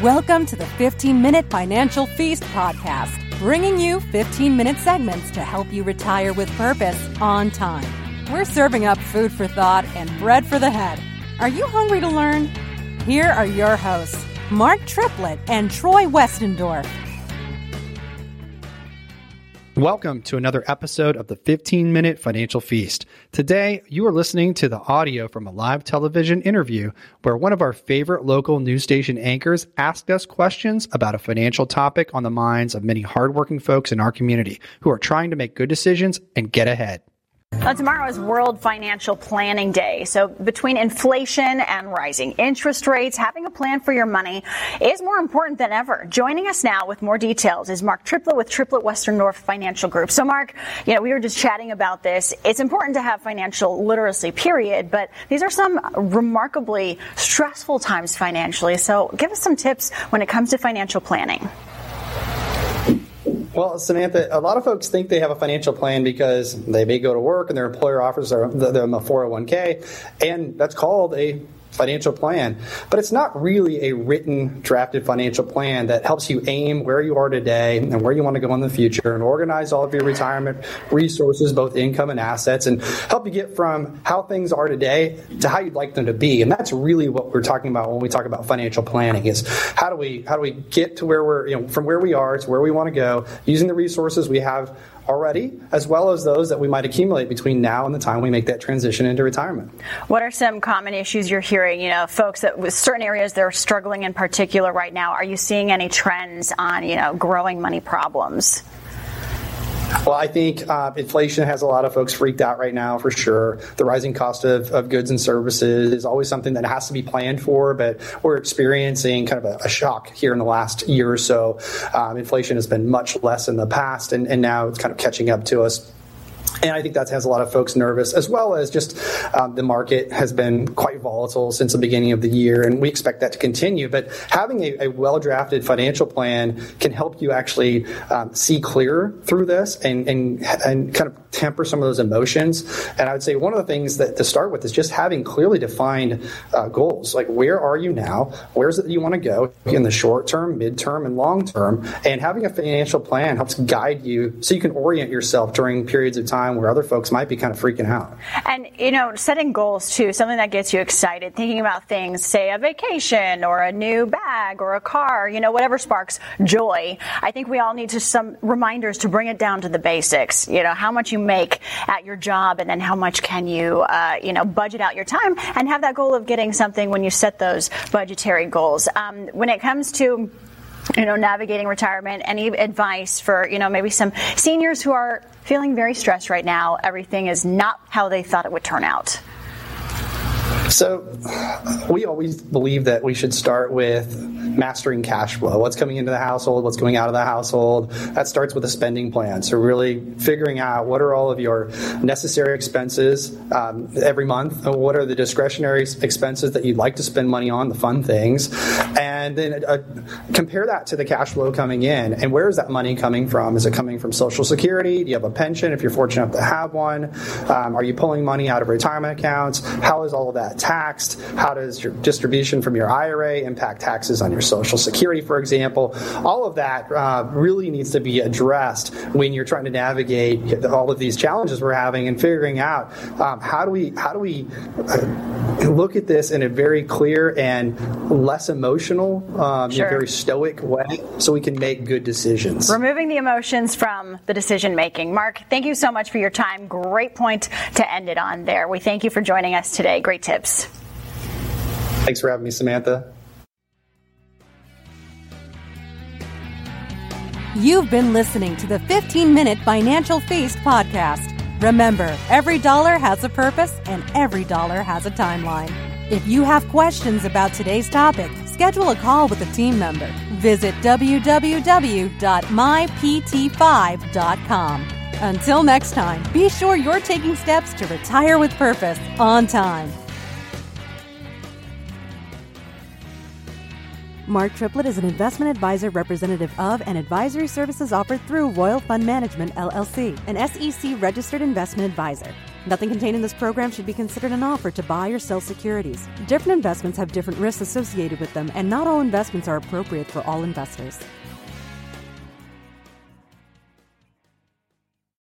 Welcome to the 15-Minute Financial Feast podcast, bringing you 15-minute segments to help you retire with purpose on time. We're serving up food for thought and bread for the head. Are you hungry to learn? Here are your hosts, Mark Triplett and Troy Westendorf. Welcome to another episode of the 15-Minute Financial Feast. Today, you are listening to the audio from a live television interview where one of our favorite local news station anchors asked us questions about a financial topic on the minds of many hardworking folks in our community who are trying to make good decisions and get ahead. Tomorrow is World Financial Planning Day. So between inflation and rising interest rates, having a plan for your money is more important than ever. Joining us now with more details is Mark Triplett with Triplett Westendorf Financial Group. So Mark, we were just chatting about this. It's important to have financial literacy, period, but these are some remarkably stressful times financially. So give us some tips when it comes to financial planning. Well, Samantha, a lot of folks think they have a financial plan because they may go to work and their employer offers them a 401k, and that's called a financial plan. But it's not really a written, drafted financial plan that helps you aim where you are today and where you want to go in the future and organize all of your retirement resources, both income and assets, and help you get from how things are today to how you'd like them to be. And that's really what we're talking about when we talk about financial planning is how do we get to where we're, from where we are to where we want to go using the resources we have already, as well as those that we might accumulate between now and the time we make that transition into retirement. What are some common issues you're hearing? Folks that with certain areas they're struggling in particular right now. Are you seeing any trends on, growing money problems? Well, I think inflation has a lot of folks freaked out right now, for sure. The rising cost of goods and services is always something that has to be planned for, but we're experiencing kind of a shock here in the last year or so. Inflation has been much less in the past, and now it's kind of catching up to us. And I think that has a lot of folks nervous, as well as just the market has been quite volatile since the beginning of the year, and we expect that to continue. But having a well-drafted financial plan can help you actually see clearer through this and kind of temper some of those emotions. And I would say one of the things that to start with is just having clearly defined goals. Like, where are you now? Where is it that you want to go in the short term, mid-term, and long term? And having a financial plan helps guide you so you can orient yourself during periods of time where other folks might be kind of freaking out. And, setting goals too, something that gets you excited, thinking about things, say a vacation or a new bag or a car, whatever sparks joy. I think we all need some reminders to bring it down to the basics, how much you make at your job and then how much can you, budget out your time and have that goal of getting something when you set those budgetary goals. When it comes to navigating retirement, any advice for, maybe some seniors who are feeling very stressed right now? Everything is not how they thought it would turn out. So we always believe that we should start with mastering cash flow. What's coming into the household, what's going out of the household. That starts with a spending plan. So really figuring out what are all of your necessary expenses every month, and what are the discretionary expenses that you'd like to spend money on, the fun things, and then compare that to the cash flow coming in. And where is that money coming from? Is it coming from Social Security? Do you have a pension if you're fortunate enough to have one? Are you pulling money out of retirement accounts? How is all of that taxed? How does your distribution from your IRA impact taxes on your Social Security, for example? All of that really needs to be addressed when you're trying to navigate all of these challenges we're having and figuring out how do we look at this in a very clear and less emotional, very stoic way so we can make good decisions. Removing the emotions from the decision making. Mark, thank you so much for your time. Great point to end it on there. We thank you for joining us today. Great tips. Thanks for having me, Samantha. You've been listening to the 15-Minute Financial Feast podcast. Remember, every dollar has a purpose and every dollar has a timeline. If you have questions about today's topic, schedule a call with a team member. Visit www.mypt5.com. Until next time, be sure you're taking steps to retire with purpose on time. Mark Triplett is an investment advisor representative of and advisory services offered through Royal Fund Management, LLC, an SEC-registered investment advisor. Nothing contained in this program should be considered an offer to buy or sell securities. Different investments have different risks associated with them, and not all investments are appropriate for all investors.